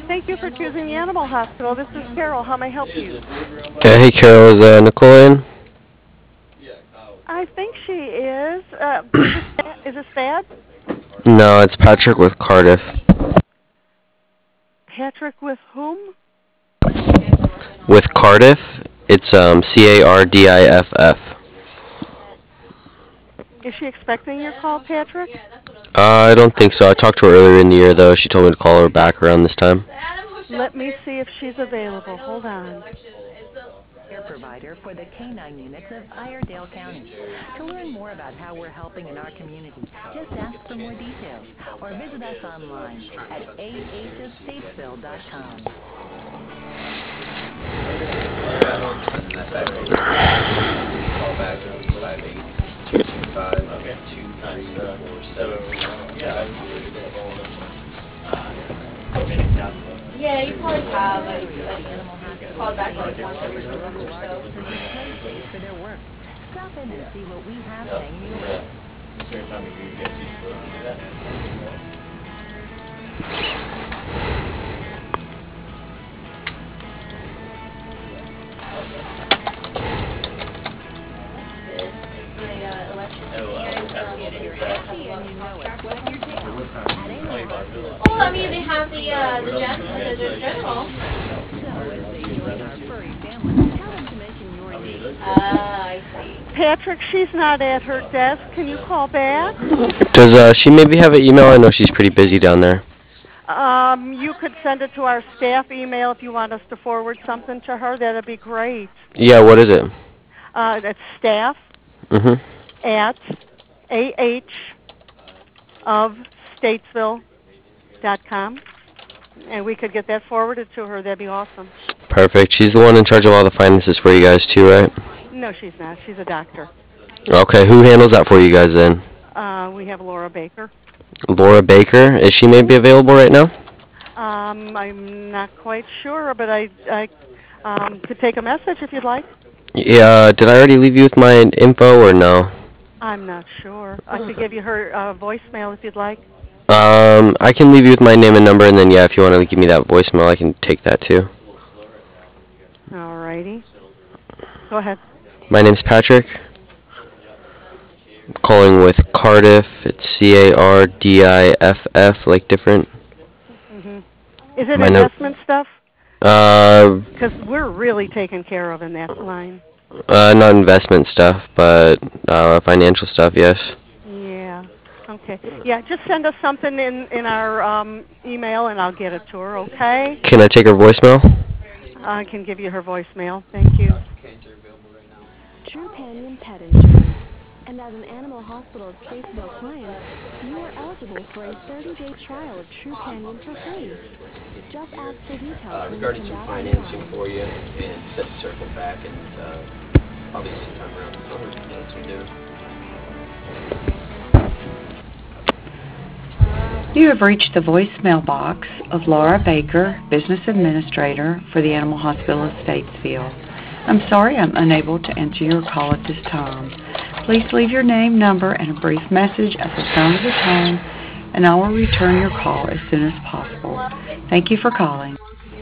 Thank you for choosing the Animal Hospital. This is Carol. How may I help you? Hey Carol, is Nicole in? I think she is. Is this Thad? No, it's Patrick with Cardiff. Patrick with whom? With Cardiff, it's Cardiff. Is she expecting your call, Patrick? I don't think so. I talked to her earlier in the year though. She told me to call her back around this time. Let me see if she's available. Hold on. Care provider for the canine units of Iredell County. To learn more about how we're helping in our community, just ask for more details or visit us online at ahstatesville.com. Yeah, you probably have called back like once every 2 months or so. For their work. Stop in and see what we have hanging your way. Well, I mean, they have the desk and the general. I see. Patrick, she's not at her desk. Can you call back? Does she maybe have an email? I know she's pretty busy down there. You could send it to our staff email if you want us to forward something to her. That'd be great. Yeah, what is it? That's staff Mhm. at ahofstatesville.com, and we could get that forwarded to her. That'd be awesome. Perfect. She's the one in charge of all the finances for you guys too, right? No, she's not. She's a doctor. Okay, who handles that for you guys then? We have Laura Baker. Laura Baker. Is she maybe available right now? I'm not quite sure, but I could take a message if you'd like. Yeah, did I already leave you with my info or no? I'm not sure. I could give you her voicemail if you'd like. I can leave you with my name and number, and then yeah, if you want to give me that voicemail, I can take that too. All righty. Go ahead. My name's Patrick. I'm calling with Cardiff. It's Cardiff, like different. Is it My no- investment stuff? Uh, Because we're really taken care of in that line. not investment stuff, but financial stuff, yes. Yeah. Okay. Yeah, just send us something in our email, and I'll get it to her, okay? Can I take her voicemail? I can give you her voicemail. Thank you. Trupanion Pet Insurance. And as an Animal Hospital Statesville client, you are eligible for a 30-day trial of Trupanion for free. Just ask for details. Regarding some financing for you, and said to circle back, and probably sometime around the summer, that's what we're doing. You have reached the voicemail box of Laura Baker, Business Administrator for the Animal Hospital of Statesville. I'm sorry I'm unable to answer your call at this time. Please leave your name, number, and a brief message at the sound of the tone, and I will return your call as soon as possible. Thank you for calling.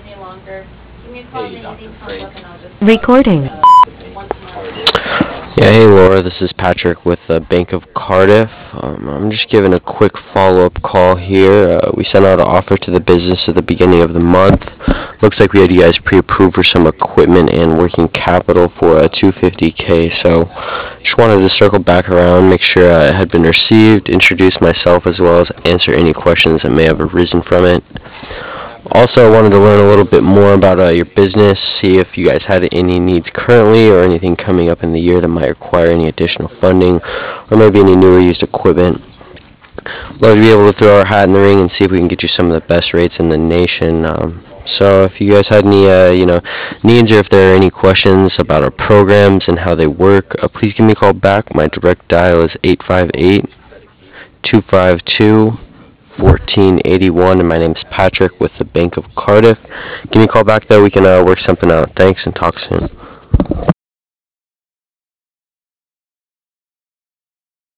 Recording. Yeah, hey Laura, this is Patrick with the Bank of Cardiff. I'm just giving a quick follow-up call here. We sent out an offer to the business at the beginning of the month. Looks like we had you guys pre-approved for some equipment and working capital for a $250K. So just wanted to circle back around, make sure it had been received, introduce myself as well as answer any questions that may have arisen from it. Also, I wanted to learn a little bit more about your business, see if you guys had any needs currently or anything coming up in the year that might require any additional funding or maybe any new or used equipment. Love to be able to throw our hat in the ring and see if we can get you some of the best rates in the nation. So if you guys had any needs or if there are any questions about our programs and how they work, please give me a call back. My direct dial is 858-252-1481, and my name's Patrick with the Bank of Cardiff. Give me a call back, though. We can work something out. Thanks, and talk soon.